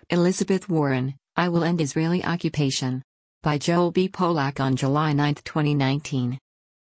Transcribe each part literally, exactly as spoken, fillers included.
Elizabeth Warren, I Will End Israeli Occupation. By Joel B. Polak on July ninth, twenty nineteen.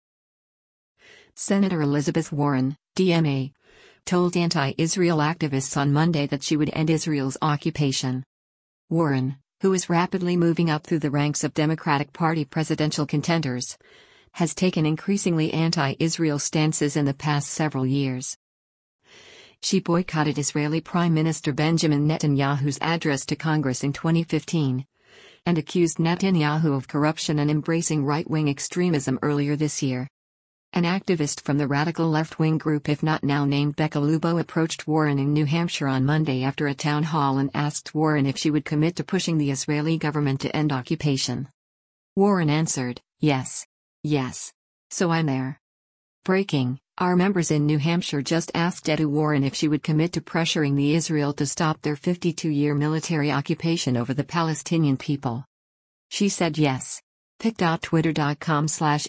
Senator Elizabeth Warren, D M A, told anti-Israel activists on Monday that she would end Israel's occupation. Warren, who is rapidly moving up through the ranks of Democratic Party presidential contenders, has taken increasingly anti-Israel stances in the past several years. She boycotted Israeli Prime Minister Benjamin Netanyahu's address to Congress in twenty fifteen, and accused Netanyahu of corruption and embracing right-wing extremism earlier this year. An activist from the radical left-wing group If Not Now named Becca Lubo approached Warren in New Hampshire on Monday after a town hall and asked Warren if she would commit to pushing the Israeli government to end occupation. Warren answered, "Yes. Yes. So I'm there." Breaking, our members in New Hampshire just asked Edu Warren if she would commit to pressuring the Israel to stop their fifty-two-year military occupation over the Palestinian people. She said yes. pic.twitter.com slash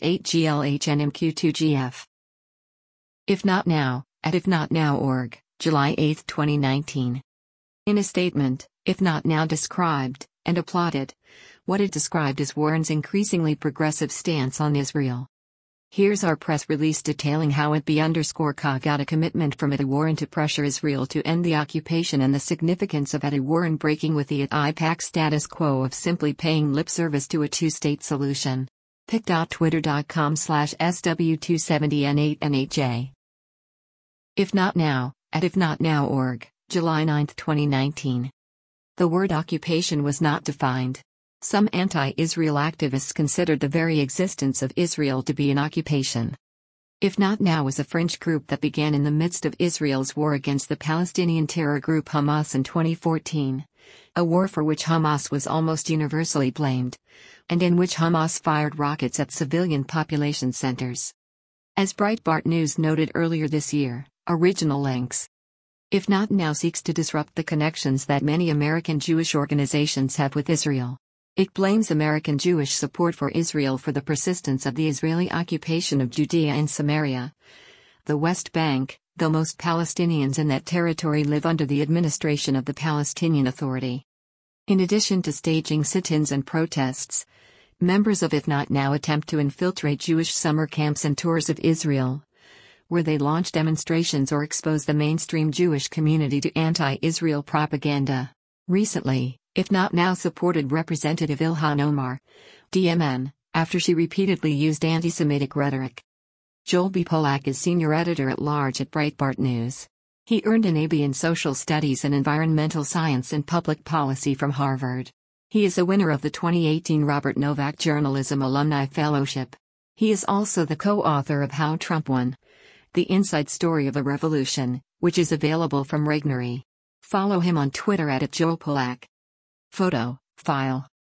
8glhnmq2gf. If Not Now, at if not now dot org, July eighth, twenty nineteen. In a statement, If Not Now described, and applauded, what it described as Warren's increasingly progressive stance on Israel. Here's our press release detailing how it be underscore K got a commitment from Edu Warren to pressure Israel to end the occupation and the significance of Edu Warren breaking with the I PAC status quo of simply paying lip service to a two-state solution. pic.twitter.com slash SW270N8NHJ. If Not Now, at if not now dot org, July ninth, twenty nineteen. The word occupation was not defined. Some anti-Israel activists considered the very existence of Israel to be an occupation. If Not Now was a fringe group that began in the midst of Israel's war against the Palestinian terror group Hamas in twenty fourteen, a war for which Hamas was almost universally blamed, and in which Hamas fired rockets at civilian population centers. As Breitbart News noted earlier this year, original links. If Not Now seeks to disrupt the connections that many American Jewish organizations have with Israel. It blames American Jewish support for Israel for the persistence of the Israeli occupation of Judea and Samaria, the West Bank, though most Palestinians in that territory live under the administration of the Palestinian Authority. In addition to staging sit-ins and protests, members of If Not Now attempt to infiltrate Jewish summer camps and tours of Israel, where they launch demonstrations or expose the mainstream Jewish community to anti-Israel propaganda. Recently, If Not Now supported Representative Ilhan Omar, D M N, after she repeatedly used anti-Semitic rhetoric. Joel B. Polak is senior editor-at-large at Breitbart News. He earned an A B in Social Studies and Environmental Science and Public Policy from Harvard. He is a winner of the twenty eighteen Robert Novak Journalism Alumni Fellowship. He is also the co-author of How Trump Won: The Inside Story of a Revolution, which is available from Regnery. Follow him on Twitter at Joel Polak. Photo, file.